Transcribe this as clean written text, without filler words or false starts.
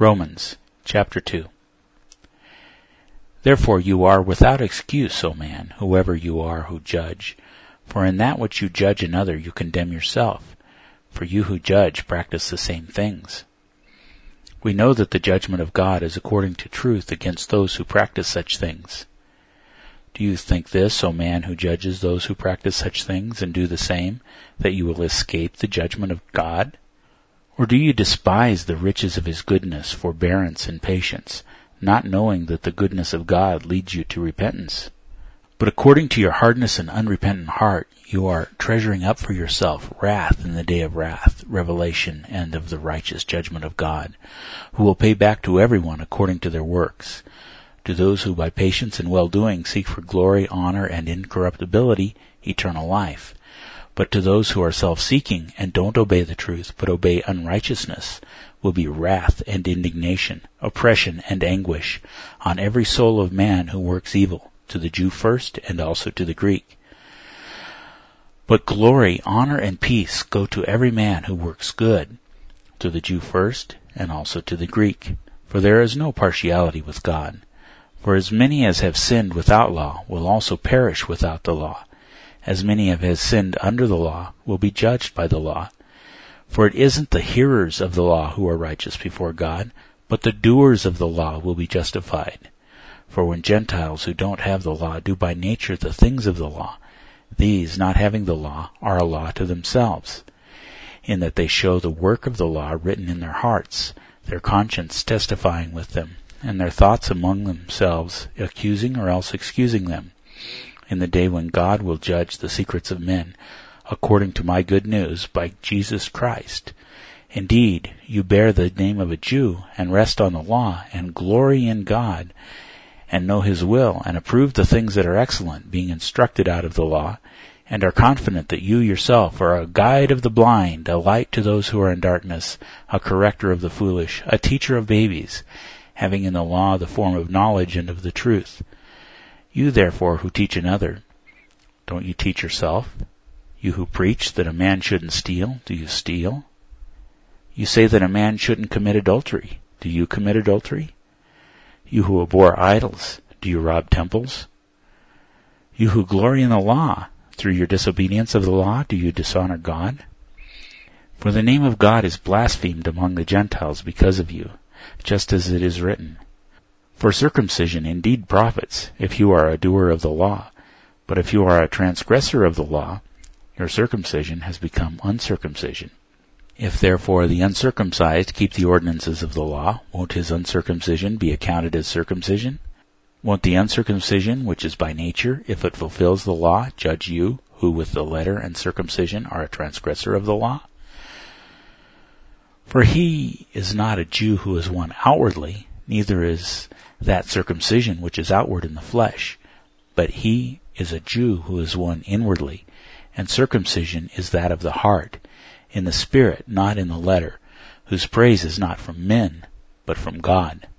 Romans chapter 2. Therefore you are without excuse, O man, whoever you are who judge. For in that which you judge another you condemn yourself, for you who judge practice the same things. We know that the judgment of God is according to truth against those who practice such things. Do you think this, O man who judges those who practice such things and do the same, that you will escape the judgment of God? Or do you despise the riches of his goodness, forbearance, and patience, not knowing that the goodness of God leads you to repentance? But according to your hardness and unrepentant heart, you are treasuring up for yourself wrath in the day of wrath, revelation, and of the righteous judgment of God, who will pay back to everyone according to their works. To those who by patience and well-doing seek for glory, honor, and incorruptibility, eternal life. But to those who are self-seeking and don't obey the truth, but obey unrighteousness, will be wrath and indignation, oppression and anguish on every soul of man who works evil, to the Jew first and also to the Greek. But glory, honor, and peace go to every man who works good, to the Jew first and also to the Greek. For there is no partiality with God. For as many as have sinned without law will also perish without the law. As many as have sinned under the law will be judged by the law. For it isn't the hearers of the law who are righteous before God, but the doers of the law will be justified. For when Gentiles who don't have the law do by nature the things of the law, these, not having the law, are a law to themselves, in that they show the work of the law written in their hearts, their conscience testifying with them, and their thoughts among themselves, accusing or else excusing them, in the day when God will judge the secrets of men, according to my good news by Jesus Christ. Indeed, you bear the name of a Jew, and rest on the law, and glory in God, and know his will, and approve the things that are excellent, being instructed out of the law, and are confident that you yourself are a guide of the blind, a light to those who are in darkness, a corrector of the foolish, a teacher of babies, having in the law the form of knowledge and of the truth. You therefore who teach another, don't you teach yourself? You who preach that a man shouldn't steal, do you steal? You say that a man shouldn't commit adultery, do you commit adultery? You who abhor idols, do you rob temples? You who glory in the law, through your disobedience of the law, do you dishonor God? For the name of God is blasphemed among the Gentiles because of you, just as it is written. For circumcision indeed profits, if you are a doer of the law. But if you are a transgressor of the law, your circumcision has become uncircumcision. If therefore the uncircumcised keep the ordinances of the law, won't his uncircumcision be accounted as circumcision? Won't the uncircumcision, which is by nature, if it fulfills the law, judge you, who with the letter and circumcision are a transgressor of the law? For he is not a Jew who is one outwardly, neither is that circumcision which is outward in the flesh, but he is a Jew who is one inwardly, and circumcision is that of the heart, in the spirit, not in the letter, whose praise is not from men, but from God.